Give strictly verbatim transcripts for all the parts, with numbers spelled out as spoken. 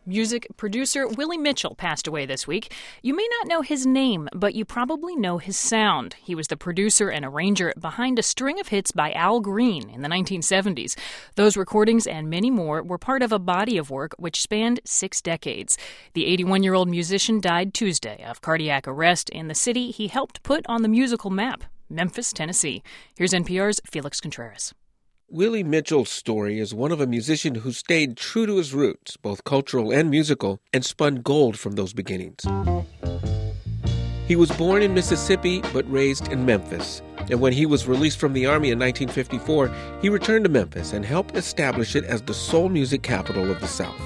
Music producer Willie Mitchell passed away this week. You may not know his name, but you probably know his sound. He was the producer and arranger behind a string of hits by Al Green in the nineteen seventies. Those recordings and many more were part of a body of work which spanned six decades. The eighty-one-year-old musician died Tuesday of cardiac arrest in the city he helped put on the musical map, Memphis, Tennessee. Here's N P R's Felix Contreras. Willie Mitchell's story is one of a musician who stayed true to his roots, both cultural and musical, and spun gold from those beginnings. He was born in Mississippi but raised in Memphis. And when he was released from the Army in nineteen fifty-four, he returned to Memphis and helped establish it as the soul music capital of the South.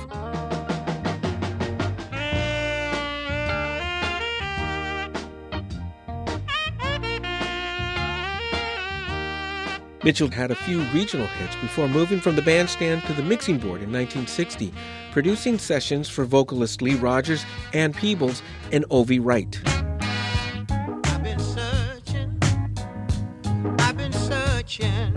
Mitchell had a few regional hits before moving from the bandstand to the mixing board in nineteen sixty, producing sessions for vocalist Lee Rogers, Ann Peebles, and Ovi Wright. I've been searching, I've been searching,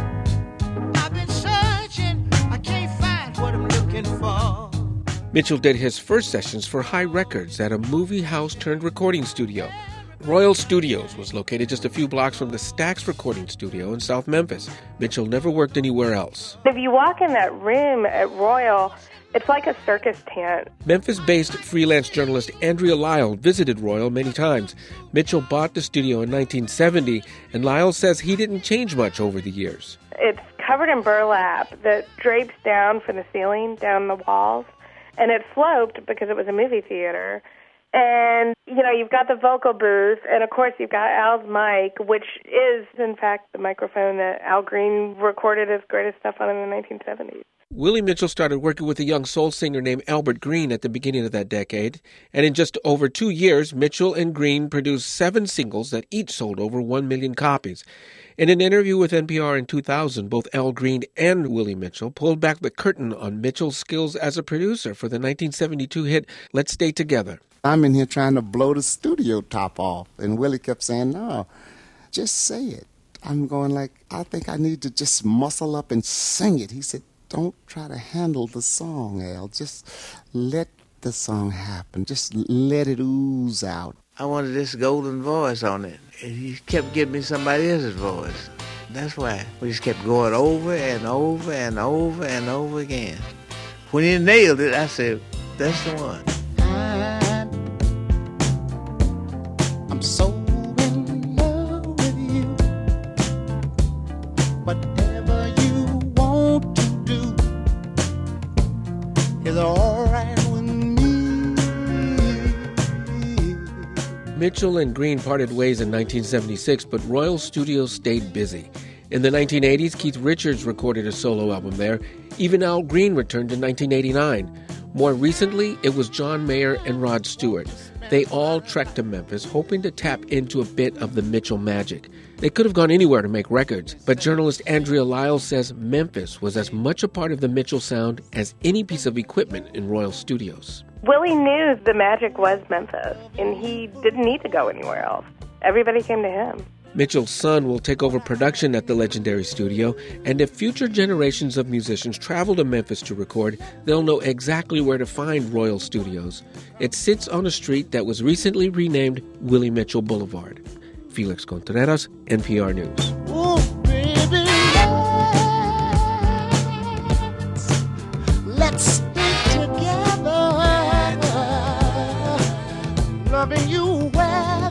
I've been searching, I can't find what I'm looking for. Mitchell did his first sessions for High Records at a movie house turned recording studio. Royal Studios was located just a few blocks from the Stax recording studio in South Memphis. Mitchell never worked anywhere else. If you walk in that room at Royal, it's like a circus tent. Memphis-based freelance journalist Andrea Lyle visited Royal many times. Mitchell bought the studio in nineteen seventy, and Lyle says he didn't change much over the years. It's covered in burlap that drapes down from the ceiling, down the walls, and it sloped because it was a movie theater. And, you know, you've got the vocal booth, and, of course, you've got Al's mic, which is, in fact, the microphone that Al Green recorded his greatest stuff on in the nineteen seventies. Willie Mitchell started working with a young soul singer named Albert Green at the beginning of that decade. And in just over two years, Mitchell and Green produced seven singles that each sold over one million copies. In an interview with N P R in two thousand, both Al Green and Willie Mitchell pulled back the curtain on Mitchell's skills as a producer for the nineteen seventy-two hit Let's Stay Together. I'm in here trying to blow the studio top off. And Willie kept saying, no, just say it. I'm going like, I think I need to just muscle up and sing it. He said, don't try to handle the song, Al. Just let the song happen. Just let it ooze out. I wanted this golden voice on it. And he kept giving me somebody else's voice. That's why we just kept going over and over and over and over again. When he nailed it, I said, that's the one. I'm so in love with you. Whatever you want to do is all right with me. Mitchell and Green parted ways in nineteen seventy-six, but Royal Studios stayed busy. In the nineteen eighties, Keith Richards recorded a solo album there. Even Al Green returned in nineteen eighty-nine. More recently, it was John Mayer and Rod Stewart. They all trekked to Memphis, hoping to tap into a bit of the Mitchell magic. They could have gone anywhere to make records, but journalist Andrea Lyle says Memphis was as much a part of the Mitchell sound as any piece of equipment in Royal Studios. Willie knew the magic was Memphis, and he didn't need to go anywhere else. Everybody came to him. Mitchell's son will take over production at the legendary studio, and if future generations of musicians travel to Memphis to record, they'll know exactly where to find Royal Studios. It sits on a street that was recently renamed Willie Mitchell Boulevard. Felix Contreras, N P R News. Ooh, baby, let's stay together, loving you well.